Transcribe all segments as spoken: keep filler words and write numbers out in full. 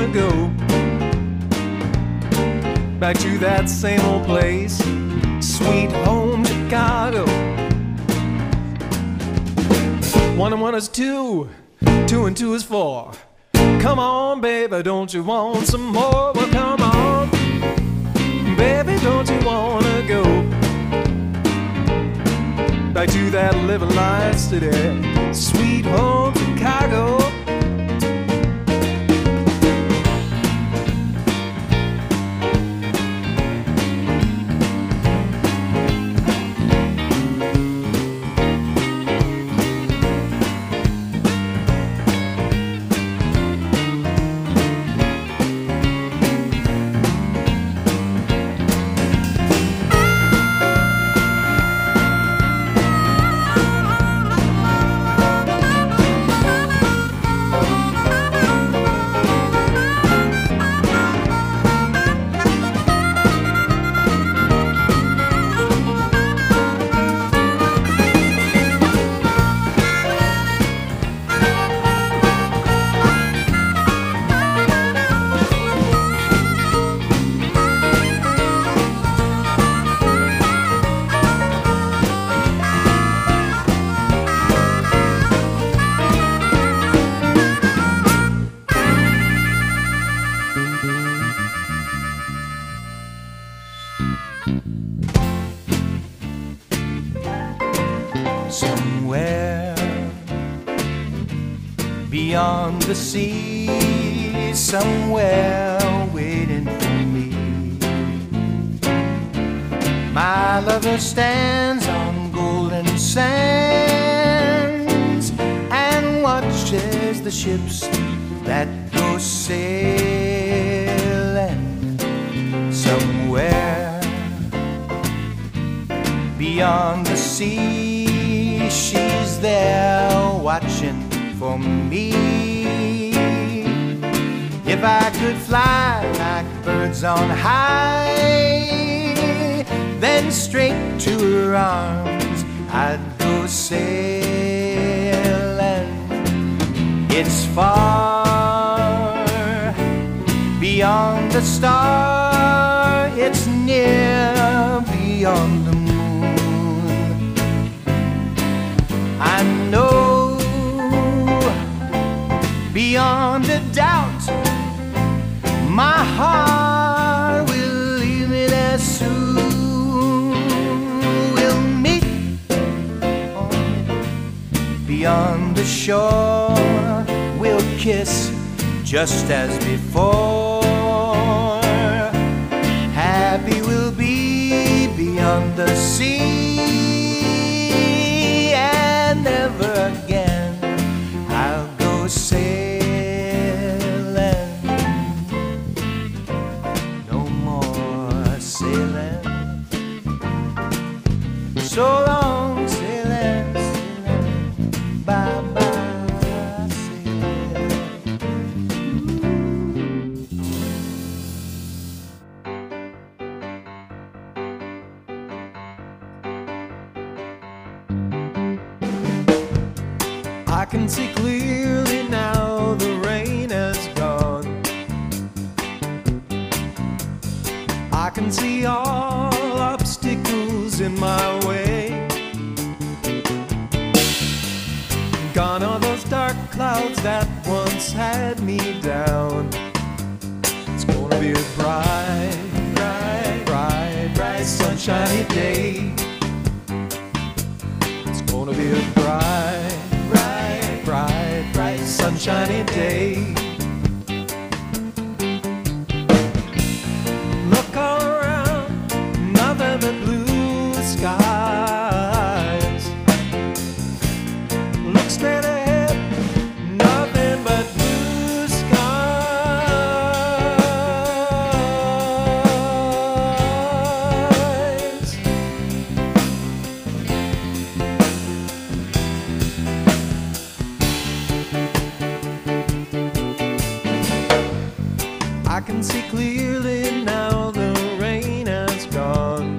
wanna go back to that same old place, sweet home Chicago. One and one is two, two and two is four. Come on, baby, don't you want some more? Well, come on, baby, don't you wanna go back to that living life city, sweet home Chicago. Somewhere beyond the sea, somewhere waiting for me, my lover stands on golden sands and watches the ships that go sailing. Somewhere beyond the sea, she's there watching for me. If I could fly like birds on high, then straight to her arms I'd go sailing. It's far beyond the star, it's near beyond the moon. I know beyond a doubt my heart will leave me there soon. We'll meet beyond the shore, we'll kiss just as before. Happy we'll be beyond the sea, and never again I'll go sailing. No more sailing. So long sailing, sailing, bye bye sailing. I can see clearly now the rain has gone. I can see all obstacles in my way. Gone are those dark clouds that once had me down. It's gonna be a bright, bright, bright, bright sunshiny day. It's gonna be a bright, bright, bright, bright sunshiny day. Look all around, nothing but blue skies. Look straight ahead, nothing but blue skies. I can see clearly now the rain has gone.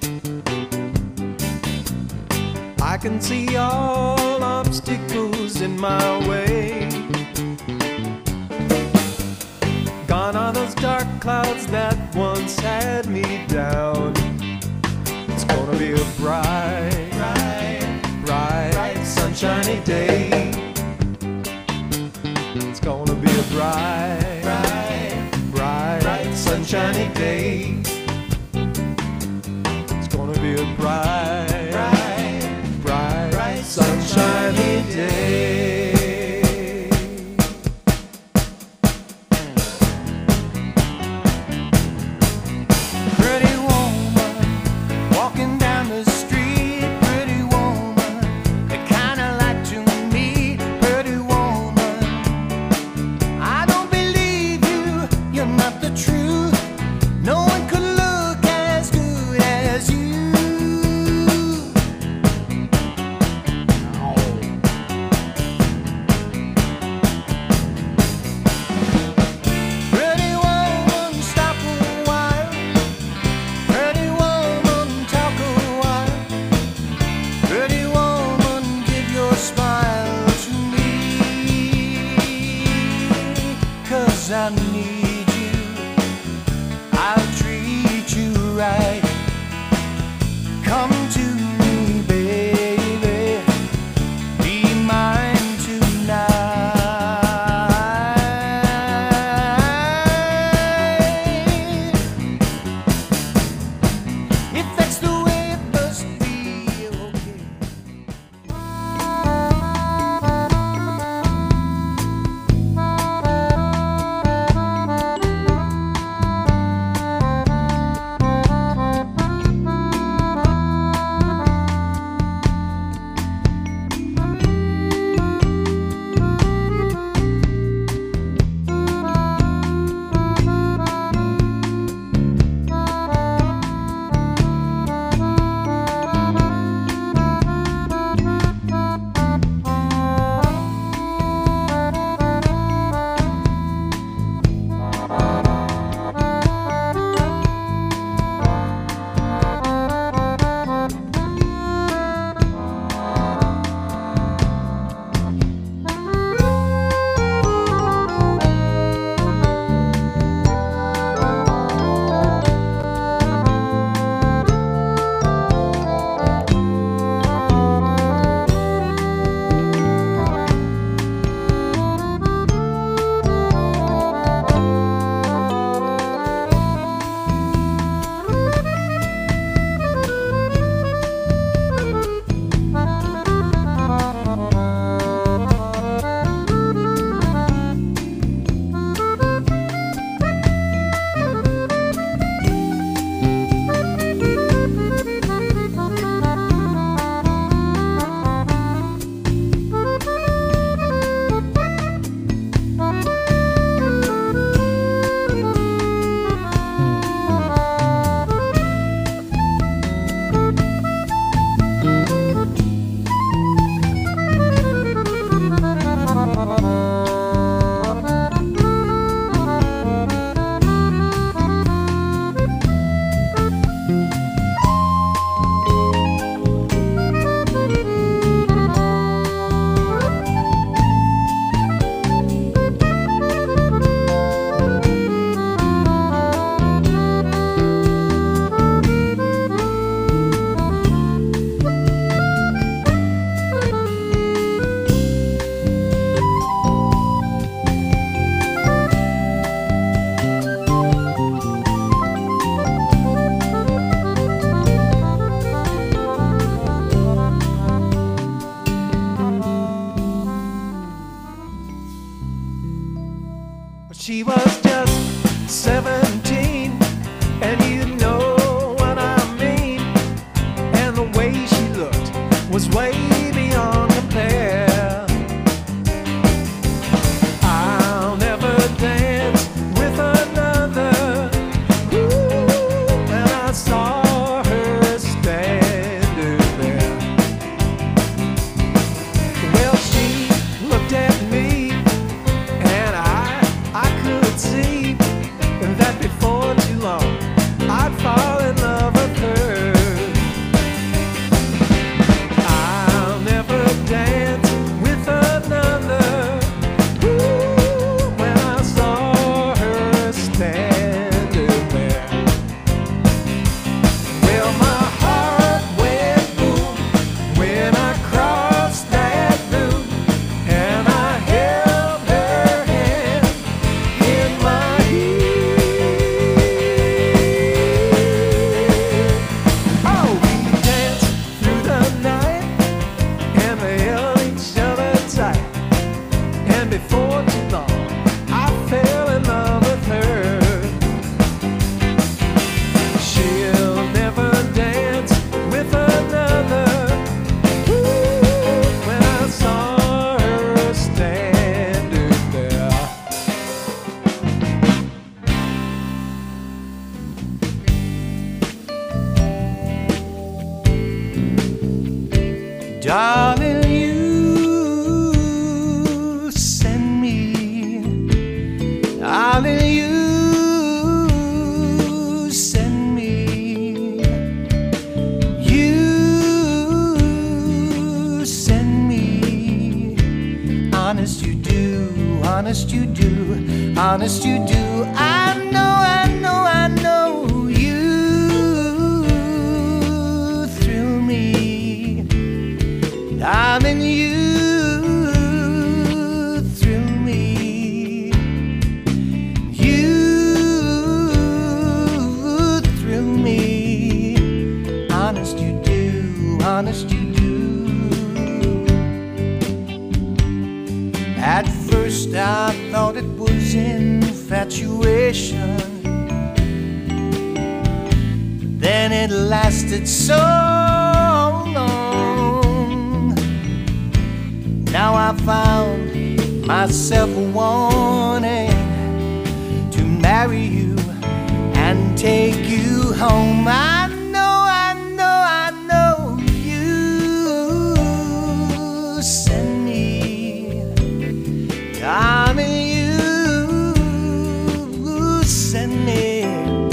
I can see all obstacles in my way. clouds that once had me down. It's gonna be a bright, bright, bright, bright sunshiny day. It's gonna be a bright, bright, bright, bright sunshiny day. It's gonna be a bright, bright, bright, bright sunshiny day. I need you, I'll treat you right. Come to me, baby, be mine tonight. If that's the way it must be, okay. She was just seventeen, and you know what I mean. And the way she looked was way beyond compare. I'll never dance with another. Ooh, and I saw her standing there. Well, she looked at me, and I I could see that before too long I'd fall in love with her. I'll never dance with another. Ooh, when I saw her standing Darling, you send me. Darling, you send me. You send me. Honest you do, honest you do, honest you do. I know, I know, I know. Darling, you thrill me. You thrill me. Honest you do, honest you do. At first I thought it was infatuation, then it lasted so long. Now I found myself wanting to marry you and take you home. I know, I know, I know. You send me. Darling, you send me.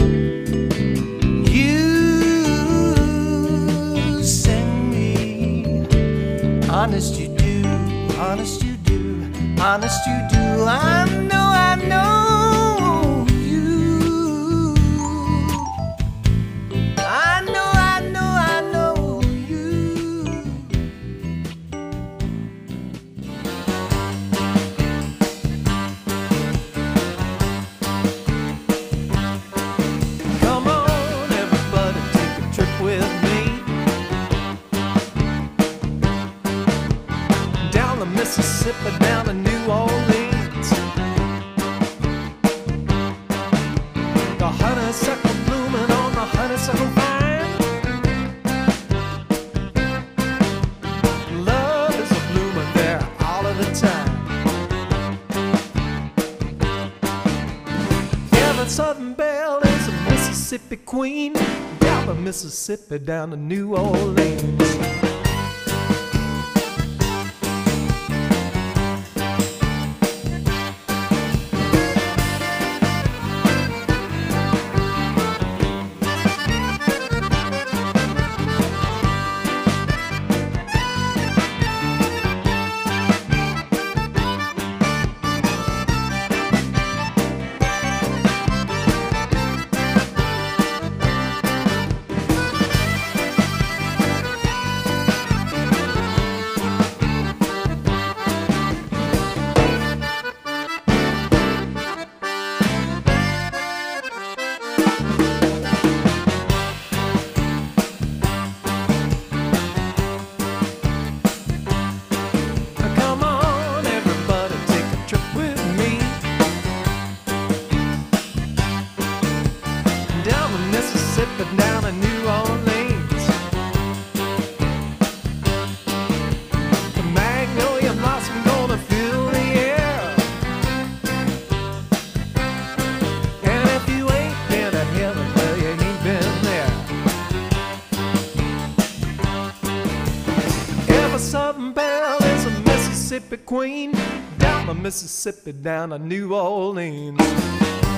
You send me. Honest you do. Honest you do, honest you do. I know, I know you. I know, I know, I know you. Come on, everybody, take a trip with me. Mississippi down to New Orleans. The honeysuckle blooming on the honeysuckle vine. Love is a blooming there all of the time. Yeah, that Southern Belle is a Mississippi queen. Down to Mississippi down to New Orleans. Mississippi down to New Orleans. The magnolia blossom gonna fill the air. And if you ain't been to heaven, well, you ain't been there. Every Southern Belle is a Mississippi queen. Down to Mississippi down to New Orleans.